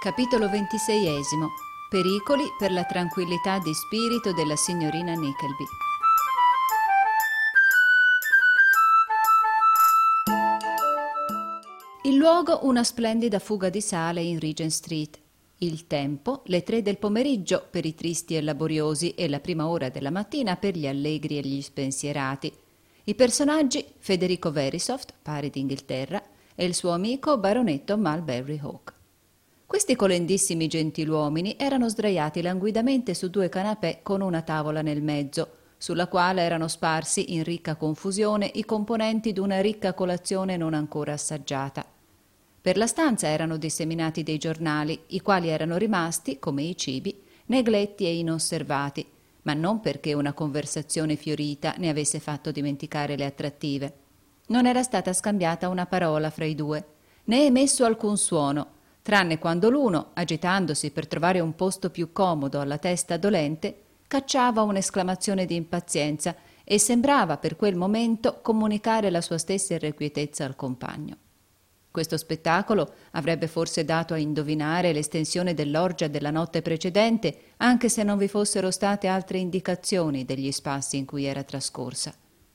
Capitolo 26. Pericoli per la tranquillità di spirito della signorina Nickleby. Il luogo una splendida fuga di sale in Regent Street. Il tempo, le 3 del pomeriggio per i tristi e laboriosi e la prima ora della mattina per gli allegri e gli spensierati. I personaggi Federico Verisopht, pari d'Inghilterra, e il suo amico baronetto Mulberry Hawk. Questi colendissimi gentiluomini erano sdraiati languidamente su 2 canapè con una tavola nel mezzo, sulla quale erano sparsi in ricca confusione i componenti d'una ricca colazione non ancora assaggiata. Per la stanza erano disseminati dei giornali, i quali erano rimasti, come i cibi, negletti e inosservati, ma non perché una conversazione fiorita ne avesse fatto dimenticare le attrattive. Non era stata scambiata una parola fra i due, né emesso alcun suono, tranne quando l'uno, agitandosi per trovare un posto più comodo alla testa dolente, cacciava un'esclamazione di impazienza e sembrava per quel momento comunicare la sua stessa irrequietezza al compagno. Questo spettacolo avrebbe forse dato a indovinare l'estensione dell'orgia della notte precedente, anche se non vi fossero state altre indicazioni degli spassi in cui era trascorsa.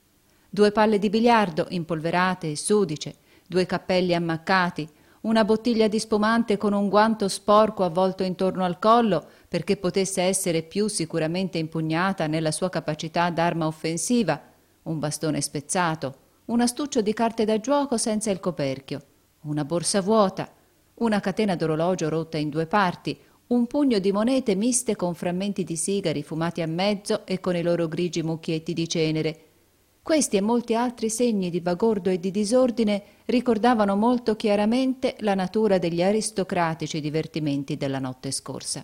2 palle di biliardo impolverate e sudice, 2 cappelli ammaccati, una bottiglia di spumante con un guanto sporco avvolto intorno al collo perché potesse essere più sicuramente impugnata nella sua capacità d'arma offensiva, un bastone spezzato, un astuccio di carte da giuoco senza il coperchio, una borsa vuota, una catena d'orologio rotta in 2 parti, un pugno di monete miste con frammenti di sigari fumati a mezzo e con i loro grigi mucchietti di cenere. Questi e molti altri segni di bagordo e di disordine ricordavano molto chiaramente la natura degli aristocratici divertimenti della notte scorsa.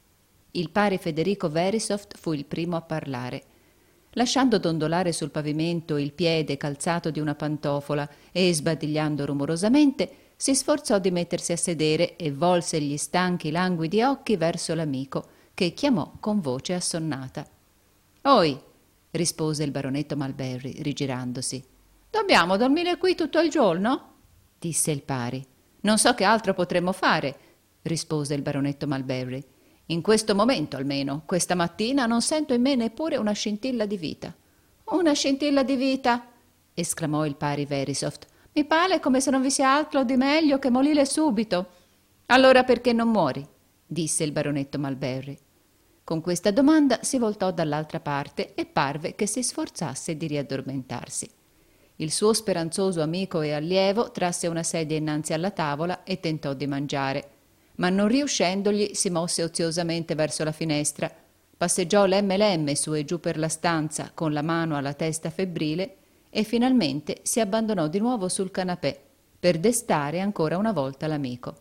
Il pari Federico Verisopht fu il primo a parlare. Lasciando dondolare sul pavimento il piede calzato di una pantofola e sbadigliando rumorosamente, si sforzò di mettersi a sedere e volse gli stanchi languidi occhi verso l'amico, che chiamò con voce assonnata. «Oi!» rispose il baronetto Mulberry, rigirandosi. «Dobbiamo dormire qui tutto il giorno?» disse il pari. «Non so che altro potremmo fare», rispose il baronetto Mulberry. «In questo momento almeno, questa mattina, non sento in me neppure una scintilla di vita». «Una scintilla di vita?» esclamò il pari Verisopht. «Mi pare come se non vi sia altro di meglio che morire subito». «Allora perché non muori?» disse il baronetto Mulberry. Con questa domanda si voltò dall'altra parte e parve che si sforzasse di riaddormentarsi. Il suo speranzoso amico e allievo trasse una sedia innanzi alla tavola e tentò di mangiare, ma non riuscendogli si mosse oziosamente verso la finestra, passeggiò lemme su e giù per la stanza con la mano alla testa febbrile e finalmente si abbandonò di nuovo sul canapè per destare ancora una volta l'amico.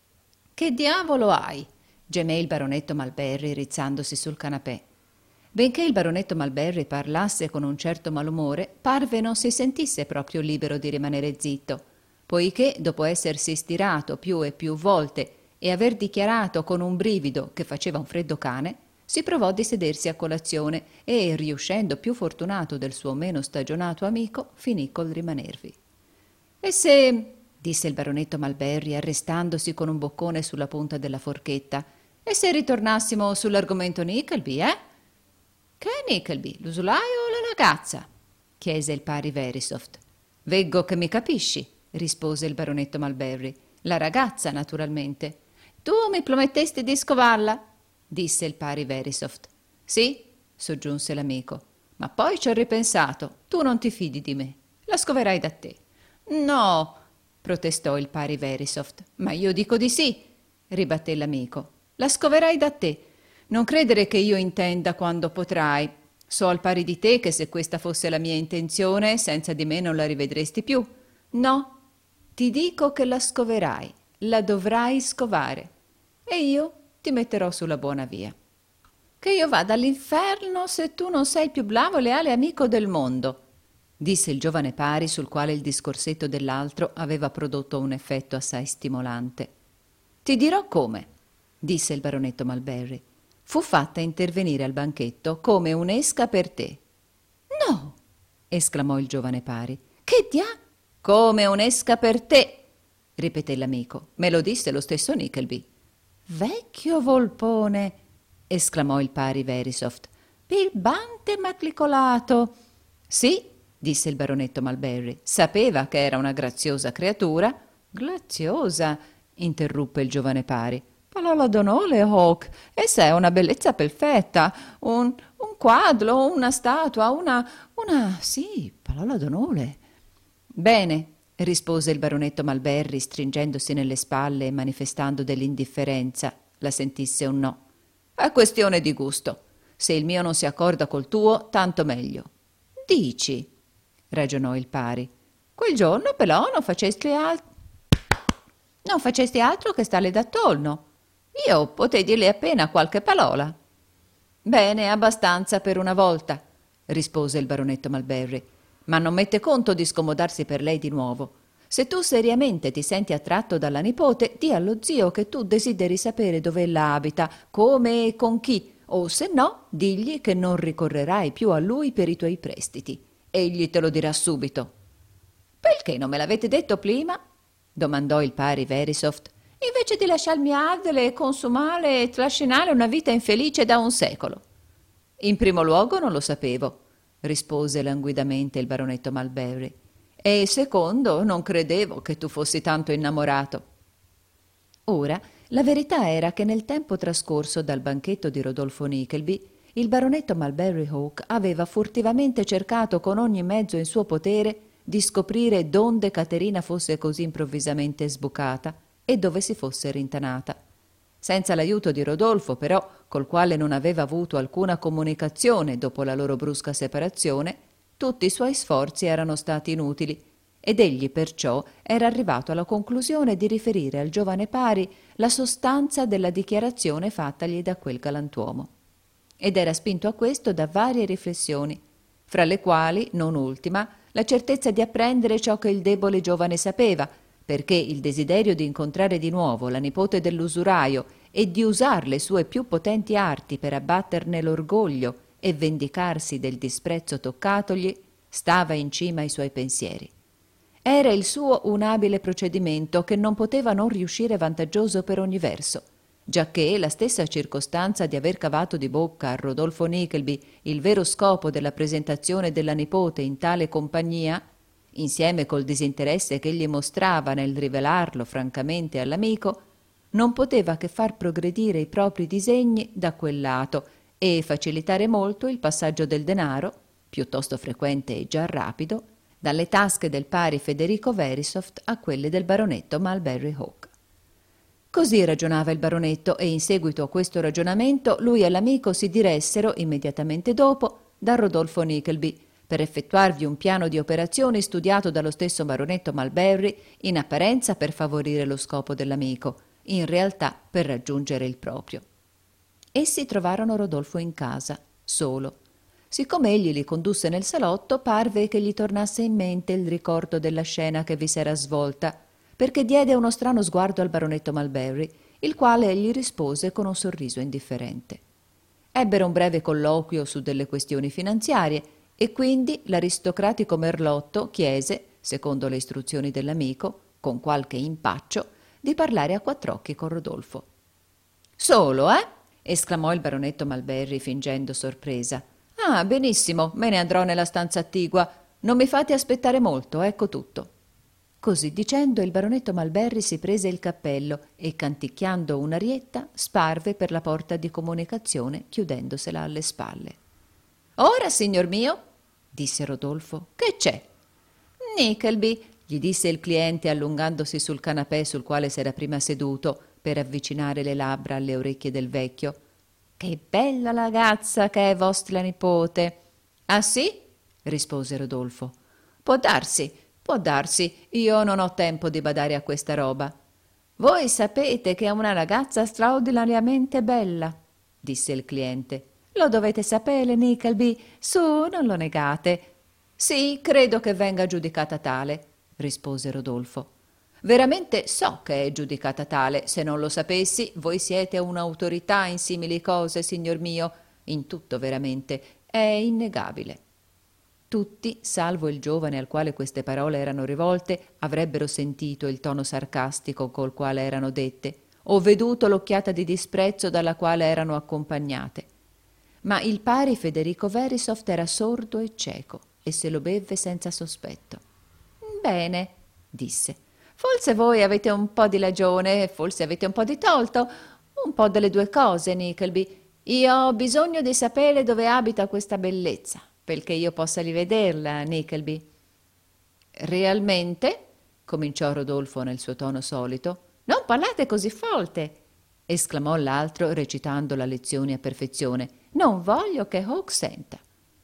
«Che diavolo hai?» gemé il baronetto Mulberry rizzandosi sul canapè. Benché il baronetto Mulberry parlasse con un certo malumore, parve non si sentisse proprio libero di rimanere zitto, poiché, dopo essersi stirato più e più volte e aver dichiarato con un brivido che faceva un freddo cane, si provò di sedersi a colazione e, riuscendo più fortunato del suo meno stagionato amico, finì col rimanervi. «E se...» disse il baronetto Mulberry, arrestandosi con un boccone sulla punta della forchetta, «e se ritornassimo sull'argomento Nickleby, eh?» «Che Nickleby, l'usuraio o la ragazza?» chiese il pari Verisopht. «Veggo che mi capisci», rispose il baronetto Mulberry. «La ragazza, naturalmente». «Tu mi promettesti di scovarla?» disse il pari Verisopht. «Sì», soggiunse l'amico, «ma poi ci ho ripensato. Tu non ti fidi di me. La scoverai da te». «No», protestò il pari Verisopht. «Ma io dico di sì», ribatté l'amico. «La scoverai da te. Non credere che io intenda quando potrai. So al pari di te che se questa fosse la mia intenzione, senza di me non la rivedresti più. No, ti dico che la scoverai, la dovrai scovare, e io ti metterò sulla buona via». «Che io vada all'inferno se tu non sei il più bravo e leale amico del mondo», disse il giovane pari, sul quale il discorsetto dell'altro aveva prodotto un effetto assai stimolante. «Ti dirò come», disse il baronetto Mulberry. «Fu fatta intervenire al banchetto come un'esca per te». «No!» esclamò il giovane pari. «Che «Come un'esca per te», ripeté l'amico. «Me lo disse lo stesso Nickleby». Vecchio volpone, esclamò il pari Verisopht. Birbante e matricolato. Sì, disse il baronetto Malberry, sapeva che era una graziosa creatura. Graziosa, interruppe il giovane pari. Parola d'onore, Hawk, essa è una bellezza perfetta, un quadro, una statua, sì, parola d'onore. Bene, rispose il baronetto Malberry, stringendosi nelle spalle e manifestando dell'indifferenza, la sentisse o no. È questione di gusto. Se il mio non si accorda col tuo, tanto meglio. Dici, ragionò il pari. Quel giorno però non facesti altro che starle d'attorno. Io potei dirle appena qualche parola. Bene, abbastanza per una volta, rispose il baronetto Malberry, ma non mette conto di scomodarsi per lei di nuovo. Se tu seriamente ti senti attratto dalla nipote, di allo zio che tu desideri sapere dove ella abita, come e con chi, o se no, digli che non ricorrerai più a lui per i tuoi prestiti. Egli te lo dirà subito. Perché non me l'avete detto prima? Domandò il pari Verisopht, invece di lasciarmi ardere, consumare e trascinare una vita infelice da un secolo. In primo luogo non lo sapevo, rispose languidamente il baronetto Malberry, e secondo non credevo che tu fossi tanto innamorato. Ora, la verità era che nel tempo trascorso dal banchetto di Rodolfo Nickleby, il baronetto Malberry Hawk aveva furtivamente cercato con ogni mezzo in suo potere di scoprire donde Caterina fosse così improvvisamente sbucata e dove si fosse rintanata. Senza l'aiuto di Rodolfo, però, col quale non aveva avuto alcuna comunicazione dopo la loro brusca separazione, tutti i suoi sforzi erano stati inutili, ed egli perciò era arrivato alla conclusione di riferire al giovane pari la sostanza della dichiarazione fattagli da quel galantuomo. Ed era spinto a questo da varie riflessioni, fra le quali, non ultima, la certezza di apprendere ciò che il debole giovane sapeva, perché il desiderio di incontrare di nuovo la nipote dell'usuraio e di usar le sue più potenti arti per abbatterne l'orgoglio e vendicarsi del disprezzo toccatogli, stava in cima ai suoi pensieri. Era il suo un abile procedimento che non poteva non riuscire vantaggioso per ogni verso, giacché la stessa circostanza di aver cavato di bocca a Rodolfo Nickleby il vero scopo della presentazione della nipote in tale compagnia, insieme col disinteresse che egli mostrava nel rivelarlo francamente all'amico, non poteva che far progredire i propri disegni da quel lato e facilitare molto il passaggio del denaro, piuttosto frequente e già rapido, dalle tasche del pari Federico Verisopht a quelle del baronetto Malberry Hawk. Così ragionava il baronetto e in seguito a questo ragionamento lui e l'amico si diressero immediatamente dopo da Rodolfo Nickleby per effettuarvi un piano di operazioni studiato dallo stesso baronetto Malberry, in apparenza per favorire lo scopo dell'amico, in realtà per raggiungere il proprio. Essi trovarono Rodolfo in casa, solo. Siccome egli li condusse nel salotto, parve che gli tornasse in mente il ricordo della scena che vi s'era svolta, perché diede uno strano sguardo al baronetto Malberry, il quale gli rispose con un sorriso indifferente. Ebbero un breve colloquio su delle questioni finanziarie e quindi l'aristocratico merlotto chiese, secondo le istruzioni dell'amico, con qualche impaccio, di parlare a quattr'occhi con Rodolfo. «Solo, eh?» esclamò il baronetto Malberry fingendo sorpresa. «Ah, benissimo, me ne andrò nella stanza attigua. Non mi fate aspettare molto, ecco tutto». Così dicendo il baronetto Malberry si prese il cappello e, canticchiando un'arietta, sparve per la porta di comunicazione, chiudendosela alle spalle. «Ora, signor mio», disse Rodolfo, «che c'è?» «Nickleby», gli disse il cliente allungandosi sul canapè sul quale s'era prima seduto per avvicinare le labbra alle orecchie del vecchio. «Che bella ragazza che è vostra nipote!» «Ah sì?» rispose Rodolfo. Può darsi, io non ho tempo di badare a questa roba». «Voi sapete che è una ragazza straordinariamente bella», disse il cliente. «Lo dovete sapere, Nickleby, su, non lo negate». «Sì, credo che venga giudicata tale», rispose Rodolfo. «Veramente so che è giudicata tale. Se non lo sapessi, voi siete un'autorità in simili cose, signor mio. In tutto veramente. È innegabile». Tutti, salvo il giovane al quale queste parole erano rivolte, avrebbero sentito il tono sarcastico col quale erano dette, o veduto l'occhiata di disprezzo dalla quale erano accompagnate. Ma il pari Federico Verisopht era sordo e cieco e se lo bevve senza sospetto. «Bene», disse, «forse voi avete un po' di ragione, forse avete un po' di torto, un po' delle due cose, Nickleby. Io ho bisogno di sapere dove abita questa bellezza, perché io possa rivederla, Nickleby». «Realmente?» cominciò Rodolfo nel suo tono solito. «Non parlate così forte!» esclamò l'altro recitando la lezione a perfezione. «Non voglio che Hawk senta».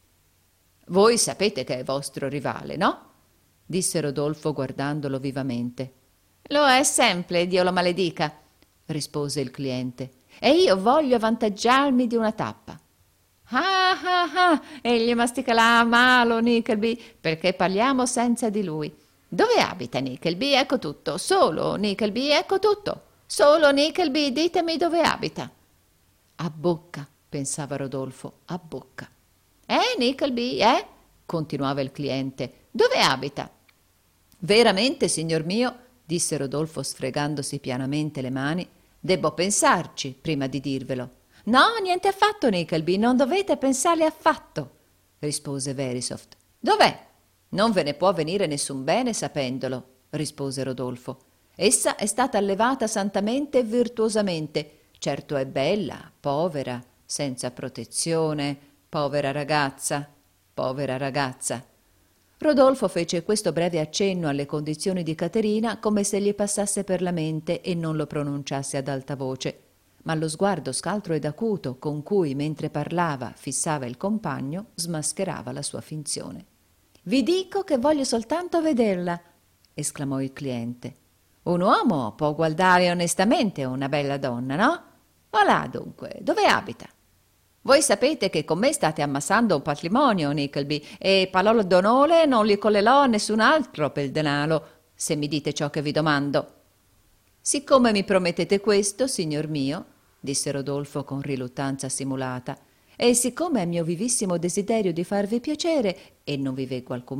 «Voi sapete che è vostro rivale, no?» disse Rodolfo guardandolo vivamente. «Lo è sempre, Dio lo maledica», rispose il cliente, «e io voglio avvantaggiarmi di una tappa». «Ah, ah, ah, egli mastica malo, Nickleby, perché parliamo senza di lui. Dove abita Nickleby? Ecco tutto. Solo Nickleby, ecco tutto. Solo Nickleby, ditemi dove abita». «A Bocca», pensava Rodolfo, «a Bocca». Nickleby, continuava il cliente, «dove abita?» «Veramente, signor mio», disse Rodolfo sfregandosi pianamente le mani, «debbo pensarci prima di dirvelo». «No, niente affatto, Nickleby, non dovete pensarle affatto», rispose Verisopht. «Dov'è?» «Non ve ne può venire nessun bene sapendolo», rispose Rodolfo. «Essa è stata allevata santamente e virtuosamente. Certo è bella, povera, senza protezione, povera ragazza, povera ragazza». Rodolfo fece questo breve accenno alle condizioni di Caterina come se gli passasse per la mente e non lo pronunciasse ad alta voce, ma lo sguardo scaltro ed acuto con cui, mentre parlava, fissava il compagno, smascherava la sua finzione. «Vi dico che voglio soltanto vederla», esclamò il cliente. «Un uomo può guardare onestamente una bella donna, no? Voilà dunque, dove abita?» «Voi sapete che con me state ammassando un patrimonio, Nickleby, e parola d'onore non li collerò a nessun altro per denaro, se mi dite ciò che vi domando». «Siccome mi promettete questo, signor mio», disse Rodolfo con riluttanza simulata, «e siccome è mio vivissimo desiderio di farvi piacere, e non vi veggo alcun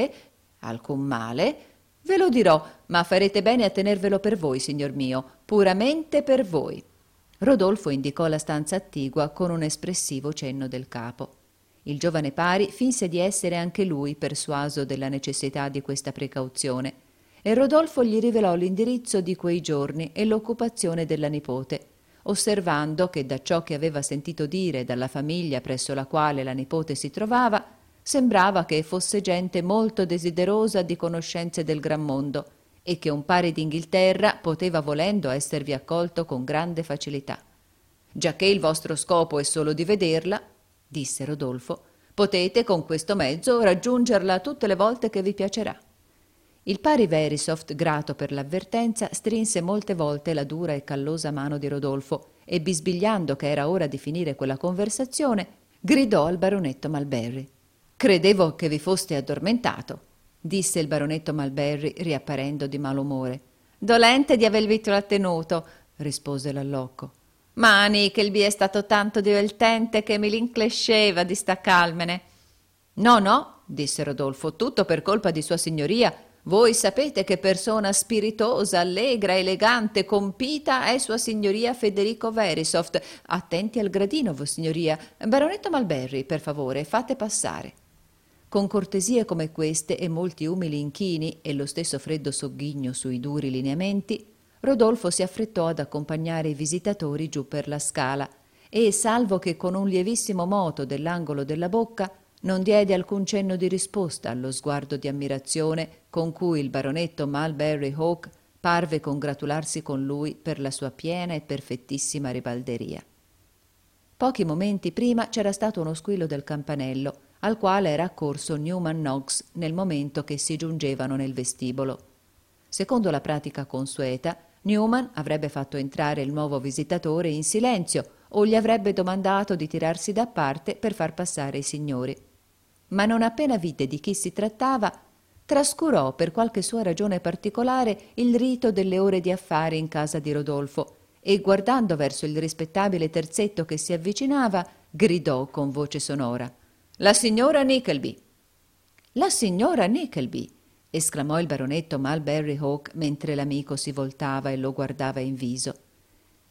male, ve lo dirò, ma farete bene a tenervelo per voi, signor mio, puramente per voi». Rodolfo indicò la stanza attigua con un espressivo cenno del capo. Il giovane pari finse di essere anche lui persuaso della necessità di questa precauzione, e Rodolfo gli rivelò l'indirizzo di quei giorni e l'occupazione della nipote, osservando che da ciò che aveva sentito dire dalla famiglia presso la quale la nipote si trovava, sembrava che fosse gente molto desiderosa di conoscenze del gran mondo, e che un pari d'Inghilterra poteva volendo esservi accolto con grande facilità. «Giacché il vostro scopo è solo di vederla», disse Rodolfo, «potete con questo mezzo raggiungerla tutte le volte che vi piacerà». Il pari Verisopht, grato per l'avvertenza, strinse molte volte la dura e callosa mano di Rodolfo e, bisbigliando che era ora di finire quella conversazione, gridò al baronetto Malberry. «Credevo che vi foste addormentato», disse il baronetto Malberry riapparendo di malumore. «Dolente di avervi trattenuto», rispose l'allocco. «Ma Nickleby è stato tanto divertente che mi rincresceva di staccarmene». «No, no», disse Rodolfo, «tutto per colpa di sua signoria. Voi sapete che persona spiritosa, allegra, elegante, compita è sua signoria Federico Verisopht. Attenti al gradino, vossignoria. Baronetto Malberry, per favore, fate passare». Con cortesie come queste e molti umili inchini e lo stesso freddo sogghigno sui duri lineamenti, Rodolfo si affrettò ad accompagnare i visitatori giù per la scala e, salvo che con un lievissimo moto dell'angolo della bocca, non diede alcun cenno di risposta allo sguardo di ammirazione con cui il baronetto Mulberry Hawk parve congratularsi con lui per la sua piena e perfettissima ribalderia. Pochi momenti prima c'era stato uno squillo del campanello, al quale era accorso Newman Noggs nel momento che si giungevano nel vestibolo. Secondo la pratica consueta, Newman avrebbe fatto entrare il nuovo visitatore in silenzio o gli avrebbe domandato di tirarsi da parte per far passare i signori. Ma non appena vide di chi si trattava, trascurò per qualche sua ragione particolare il rito delle ore di affari in casa di Rodolfo e, guardando verso il rispettabile terzetto che si avvicinava, gridò con voce sonora: «La signora Nickleby!» «La signora Nickleby!» esclamò il baronetto Mulberry Hawk mentre l'amico si voltava e lo guardava in viso.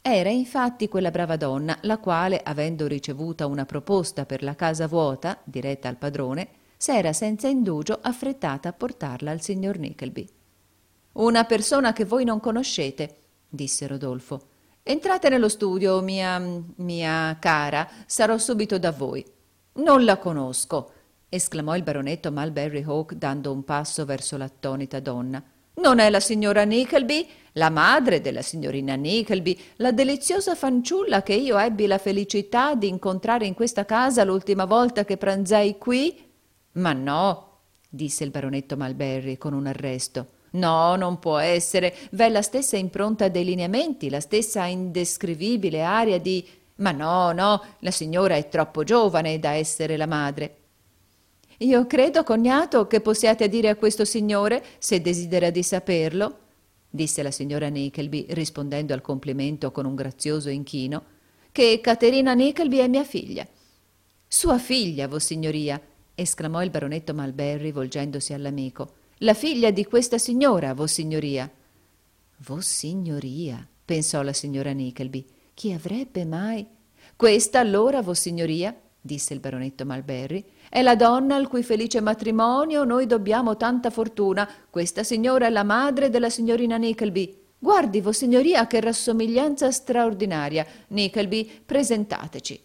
Era infatti quella brava donna, la quale, avendo ricevuta una proposta per la casa vuota, diretta al padrone, s'era senza indugio affrettata a portarla al signor Nickleby. «Una persona che voi non conoscete», disse Rodolfo. «Entrate nello studio, mia cara, sarò subito da voi». «Non la conosco», esclamò il baronetto Mulberry Hawk dando un passo verso l'attonita donna. «Non è la signora Nickleby, la madre della signorina Nickleby, la deliziosa fanciulla che io ebbi la felicità di incontrare in questa casa l'ultima volta che pranzai qui?» «Ma no», disse il baronetto Mulberry con un arresto. «No, non può essere. V'è la stessa impronta dei lineamenti, la stessa indescrivibile aria di... Ma no, no, la signora è troppo giovane da essere la madre». «Io credo, cognato, che possiate dire a questo signore, se desidera di saperlo», disse la signora Nickleby, rispondendo al complimento con un grazioso inchino, «che Caterina Nickleby è mia figlia». «Sua figlia, vossignoria», esclamò il baronetto Mulberry volgendosi all'amico. «La figlia di questa signora, vossignoria». «Vossignoria», pensò la signora Nickleby, «chi avrebbe mai...» «Questa allora, vossignoria», disse il baronetto Mulberry, «è la donna al cui felice matrimonio noi dobbiamo tanta fortuna. Questa signora è la madre della signorina Nickleby. Guardi, vossignoria, che rassomiglianza straordinaria. Nickleby, presentateci».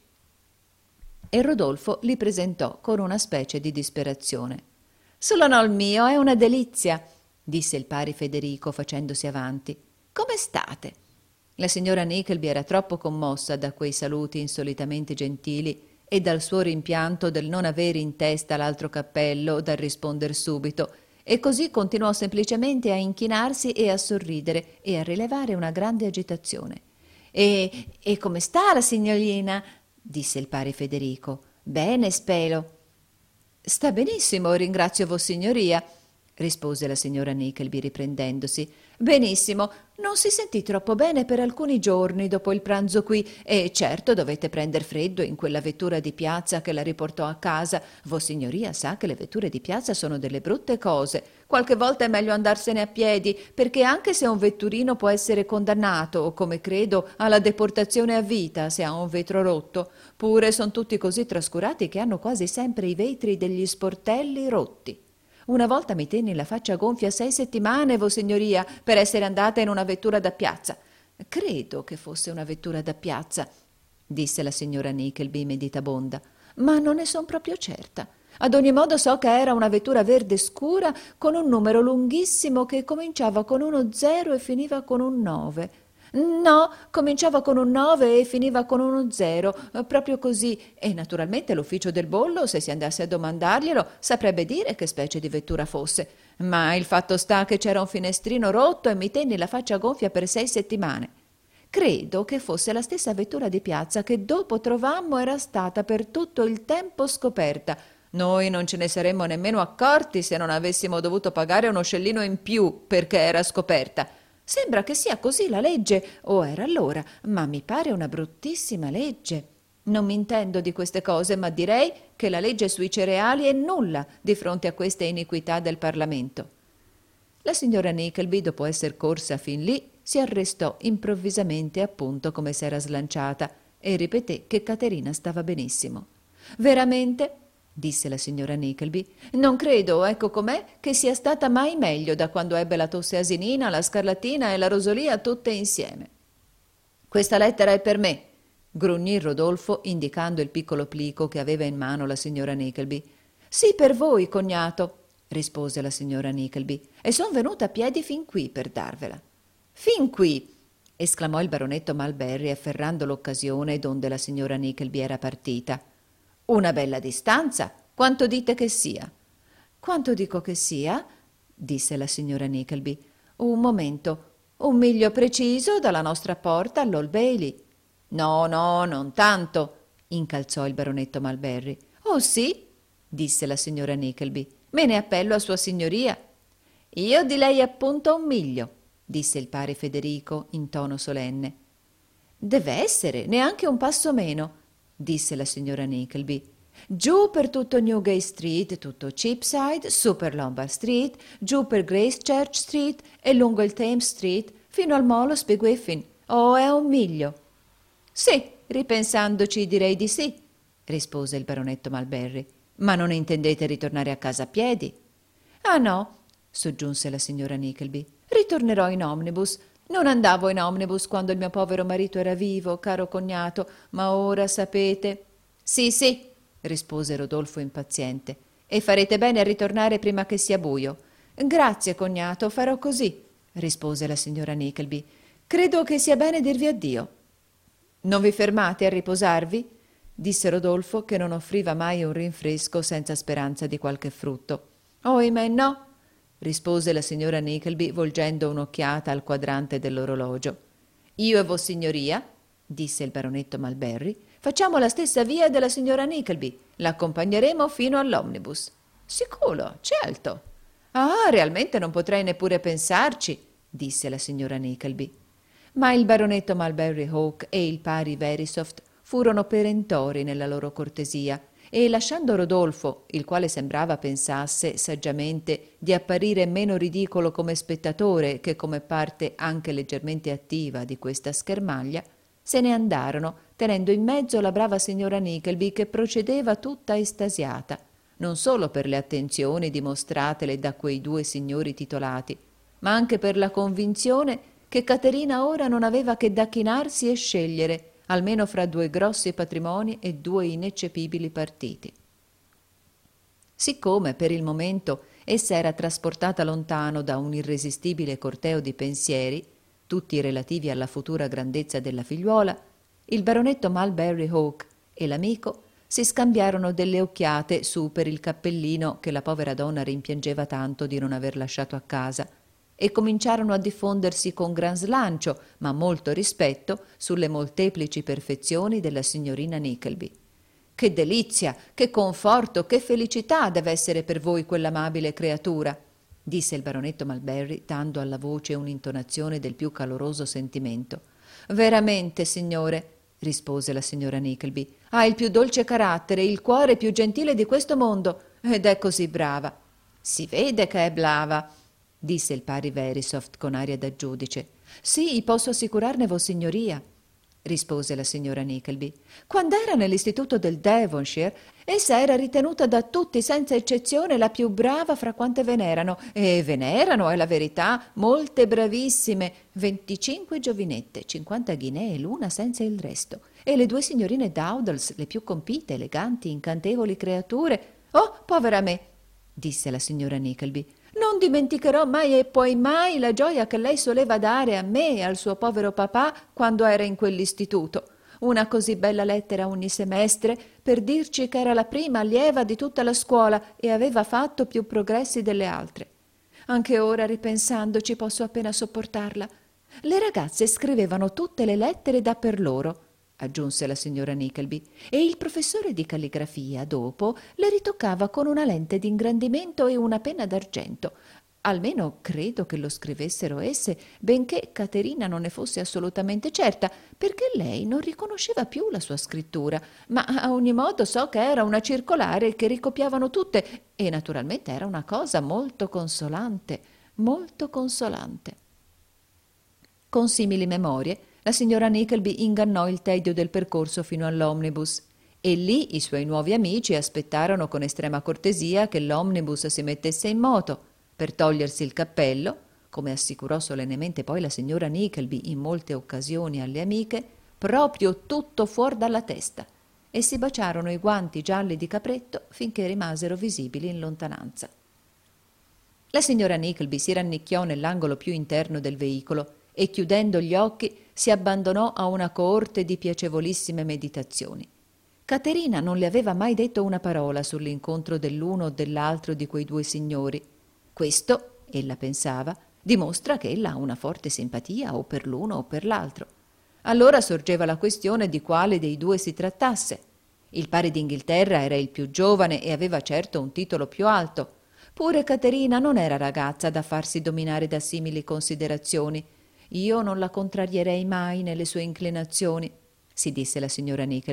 E Rodolfo li presentò con una specie di disperazione. «Solonol mio, è una delizia», disse il pari Federico facendosi avanti. «Come state?» La signora Nickleby era troppo commossa da quei saluti insolitamente gentili e dal suo rimpianto del non avere in testa l'altro cappello da risponder subito, e così continuò semplicemente a inchinarsi e a sorridere e a rilevare una grande agitazione. E come sta la signorina?» disse il pari Federico. «Bene, spero». «Sta benissimo, ringrazio vossignoria», rispose la signora Nickleby riprendendosi. «Benissimo, non si sentì troppo bene per alcuni giorni dopo il pranzo qui, e certo dovette prender freddo in quella vettura di piazza che la riportò a casa. Vossignoria sa che le vetture di piazza sono delle brutte cose. Qualche volta è meglio andarsene a piedi, perché anche se un vetturino può essere condannato, come credo, alla deportazione a vita se ha un vetro rotto, pure son tutti così trascurati che hanno quasi sempre i vetri degli sportelli rotti. Una volta mi tenni la faccia gonfia 6 settimane, vossignoria, per essere andata in una vettura da piazza». «Credo che fosse una vettura da piazza», disse la signora Nickleby meditabonda, «ma non ne son proprio certa. Ad ogni modo so che era una vettura verde scura con un numero lunghissimo che cominciava con uno 0 e finiva con un 9. No, cominciava con un 9 e finiva con uno 0, proprio così, e naturalmente l'ufficio del bollo, se si andasse a domandarglielo, saprebbe dire che specie di vettura fosse. Ma il fatto sta che c'era un finestrino rotto e mi tenni la faccia gonfia per 6 settimane. Credo che fosse la stessa vettura di piazza che dopo trovammo era stata per tutto il tempo scoperta. Noi non ce ne saremmo nemmeno accorti se non avessimo dovuto pagare uno scellino in più perché era scoperta. Sembra che sia così la legge, o era allora, ma mi pare una bruttissima legge. Non mi intendo di queste cose, ma direi che la legge sui cereali è nulla di fronte a queste iniquità del Parlamento». La signora Nickleby, dopo esser corsa fin lì, si arrestò improvvisamente appunto come s'era slanciata e ripeté che Caterina stava benissimo. «Veramente?» disse la signora Nickleby. «Non credo, ecco com'è, che sia stata mai meglio da quando ebbe la tosse asinina, la scarlattina e la rosolia tutte insieme». «Questa lettera è per me», grugnì Rodolfo indicando il piccolo plico che aveva in mano la signora Nickleby. «Sì, per voi, cognato», rispose la signora Nickleby, «e son venuta a piedi fin qui per darvela». «Fin qui!» esclamò il baronetto Mulberry afferrando l'occasione donde la signora Nickleby era partita. «Una bella distanza. Quanto dite che sia?» «Quanto dico che sia?» disse la signora Nickleby. «Un momento. 1 miglio preciso dalla nostra porta all'Old Bailey». «No, no, non tanto», incalzò il baronetto Mulberry. «Oh sì?» disse la signora Nickleby. «Me ne appello a sua signoria». «Io di lei appunto 1 miglio», disse il pari Federico in tono solenne. «Deve essere neanche un passo meno», disse la signora Nickleby. «Giù per tutto Newgate Street, tutto Cheapside, su per Lombard Street, giù per Gracechurch Street e lungo il Thames Street, fino al molo Spigwiffin. o è un miglio? Sì, ripensandoci direi di sì, rispose il baronetto Malberry. Ma non intendete ritornare a casa a piedi? Ah no, soggiunse la signora Nickleby. Ritornerò in omnibus. Non andavo in omnibus quando il mio povero marito era vivo, caro cognato, ma ora sapete. Sì, sì, rispose Rodolfo impaziente. E farete bene a ritornare prima che sia buio. Grazie, cognato, farò così, rispose la signora Nickleby. Credo che sia bene dirvi addio. Non vi fermate a riposarvi? Disse Rodolfo, che non offriva mai un rinfresco senza speranza di qualche frutto. Ohimè no, rispose la signora Nickleby volgendo un'occhiata al quadrante dell'orologio. Io e vossignoria, disse il baronetto Malberry, facciamo la stessa via della signora Nickleby. L'accompagneremo fino all'omnibus. Sicuro, certo. Ah, realmente non potrei neppure pensarci, disse la signora Nickleby. Ma il baronetto Mulberry Hawk e il pari Verisopht furono perentori nella loro cortesia e, lasciando Rodolfo, il quale sembrava pensasse saggiamente di apparire meno ridicolo come spettatore che come parte anche leggermente attiva di questa schermaglia, se ne andarono, tenendo in mezzo la brava signora Nickleby, che procedeva tutta estasiata, non solo per le attenzioni dimostratele da quei due signori titolati, ma anche per la convinzione che Caterina ora non aveva che da chinarsi e scegliere, almeno fra due grossi patrimoni e due ineccepibili partiti. Siccome per il momento essa era trasportata lontano da un irresistibile corteo di pensieri, tutti relativi alla futura grandezza della figliuola, il baronetto Mulberry Hawk e l'amico si scambiarono delle occhiate su per il cappellino che la povera donna rimpiangeva tanto di non aver lasciato a casa, e cominciarono a diffondersi con gran slancio, ma molto rispetto, sulle molteplici perfezioni della signorina Nickleby. Che delizia, che conforto, che felicità deve essere per voi quell'amabile creatura, disse il baronetto Mulberry, dando alla voce un'intonazione del più caloroso sentimento. Veramente, signore, rispose la signora Nickleby, ha il più dolce carattere, il cuore più gentile di questo mondo, ed è così brava. Si vede che è brava, disse il pari Verisopht con aria da giudice. Sì, posso assicurarne vossignoria, rispose la signora Nickleby. Quando era nell'istituto del Devonshire, essa era ritenuta da tutti senza eccezione la più brava fra quante ve n'erano, e ve n'erano, è la verità, molte bravissime, 25 giovinette, 50 ghinee l'una senza il resto, e le due signorine Dowdles, le più compite, eleganti, incantevoli creature. Oh, povera me, disse la signora Nickleby, non dimenticherò mai e poi mai la gioia che lei soleva dare a me e al suo povero papà quando era in quell'istituto. Una così bella lettera ogni semestre per dirci che era la prima allieva di tutta la scuola e aveva fatto più progressi delle altre. Anche ora, ripensandoci, posso appena sopportarla. Le ragazze scrivevano tutte le lettere da per loro, aggiunse la signora Nickleby, e il professore di calligrafia, dopo, le ritoccava con una lente d'ingrandimento e una penna d'argento. Almeno credo che lo scrivessero esse, benché Caterina non ne fosse assolutamente certa, perché lei non riconosceva più la sua scrittura, ma a ogni modo so che era una circolare che ricopiavano tutte, e naturalmente era una cosa molto consolante, molto consolante. Con simili memorie, la signora Nickleby ingannò il tedio del percorso fino all'omnibus, e lì i suoi nuovi amici aspettarono con estrema cortesia che l'omnibus si mettesse in moto, per togliersi il cappello, come assicurò solennemente poi la signora Nickleby in molte occasioni alle amiche, proprio tutto fuor dalla testa, e si baciarono i guanti gialli di capretto finché rimasero visibili in lontananza. La signora Nickleby si rannicchiò nell'angolo più interno del veicolo e, chiudendo gli occhi, si abbandonò a una coorte di piacevolissime meditazioni. Caterina non le aveva mai detto una parola sull'incontro dell'uno o dell'altro di quei due signori. Questo, ella pensava, dimostra che ella ha una forte simpatia o per l'uno o per l'altro. Allora sorgeva la questione di quale dei due si trattasse. Il pari d'Inghilterra era il più giovane e aveva certo un titolo più alto. Pure Caterina non era ragazza da farsi dominare da simili considerazioni. Io non la contrarierei mai nelle sue inclinazioni, si disse la signora Nickleby.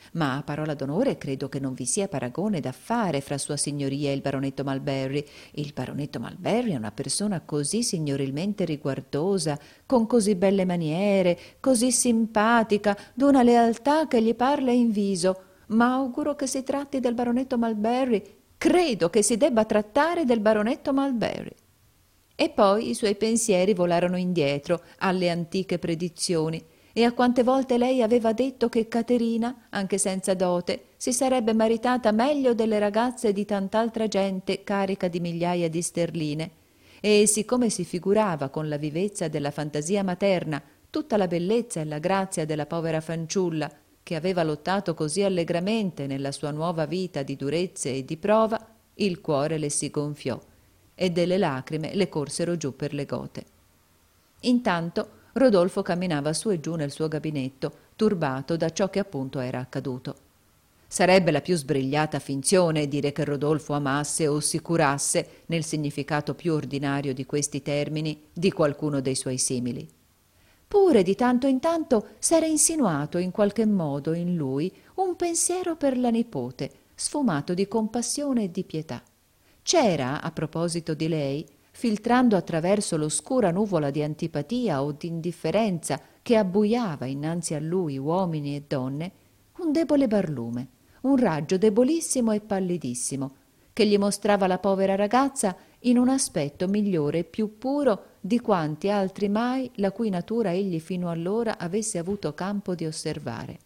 ma a parola d'onore credo che non vi sia paragone da fare fra sua signoria e il baronetto Malberry. Il baronetto Malberry è una persona così signorilmente riguardosa, con così belle maniere, così simpatica, d'una lealtà che gli parla in viso. Ma auguro che si tratti del baronetto Malberry. Credo che si debba trattare del baronetto Malberry. E poi i suoi pensieri volarono indietro alle antiche predizioni e a quante volte lei aveva detto che Caterina, anche senza dote, si sarebbe maritata meglio delle ragazze di tant'altra gente carica di migliaia di sterline. E siccome si figurava con la vivezza della fantasia materna tutta la bellezza e la grazia della povera fanciulla, che aveva lottato così allegramente nella sua nuova vita di durezze e di prova, il cuore le si gonfiò e delle lacrime le corsero giù per le gote. Intanto Rodolfo camminava su e giù nel suo gabinetto, turbato da ciò che appunto era accaduto. Sarebbe la più sbrigliata finzione dire che Rodolfo amasse o si curasse, nel significato più ordinario di questi termini, di qualcuno dei suoi simili. Pure di tanto in tanto s'era insinuato in qualche modo in lui un pensiero per la nipote, sfumato di compassione e di pietà. C'era, a proposito di lei, filtrando attraverso l'oscura nuvola di antipatia o d'indifferenza che abbuiava innanzi a lui uomini e donne, un debole barlume, un raggio debolissimo e pallidissimo, che gli mostrava la povera ragazza in un aspetto migliore e più puro di quanti altri mai la cui natura egli fino allora avesse avuto campo di osservare.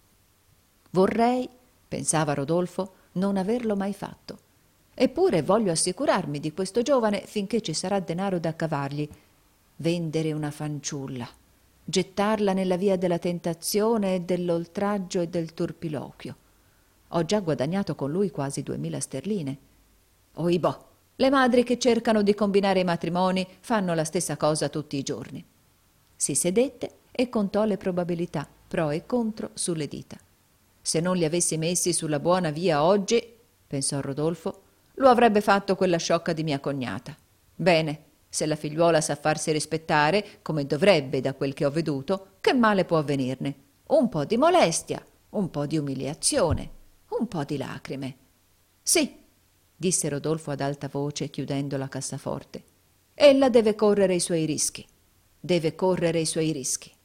Vorrei, pensava Rodolfo, non averlo mai fatto. Eppure voglio assicurarmi di questo giovane finché ci sarà denaro da cavargli. Vendere una fanciulla, gettarla nella via della tentazione e dell'oltraggio e del turpiloquio. Ho già guadagnato con lui quasi 2000 sterline. Oibò, le madri che cercano di combinare i matrimoni fanno la stessa cosa tutti i giorni. Si sedette e contò le probabilità, pro e contro, sulle dita. Se non li avessi messi sulla buona via oggi, pensò Rodolfo, lo avrebbe fatto quella sciocca di mia cognata. Bene, se la figliuola sa farsi rispettare, come dovrebbe da quel che ho veduto, che male può avvenirne? Un po' di molestia, un po' di umiliazione, un po' di lacrime. Sì, disse Rodolfo ad alta voce, chiudendo la cassaforte. Ella deve correre i suoi rischi. Deve correre i suoi rischi.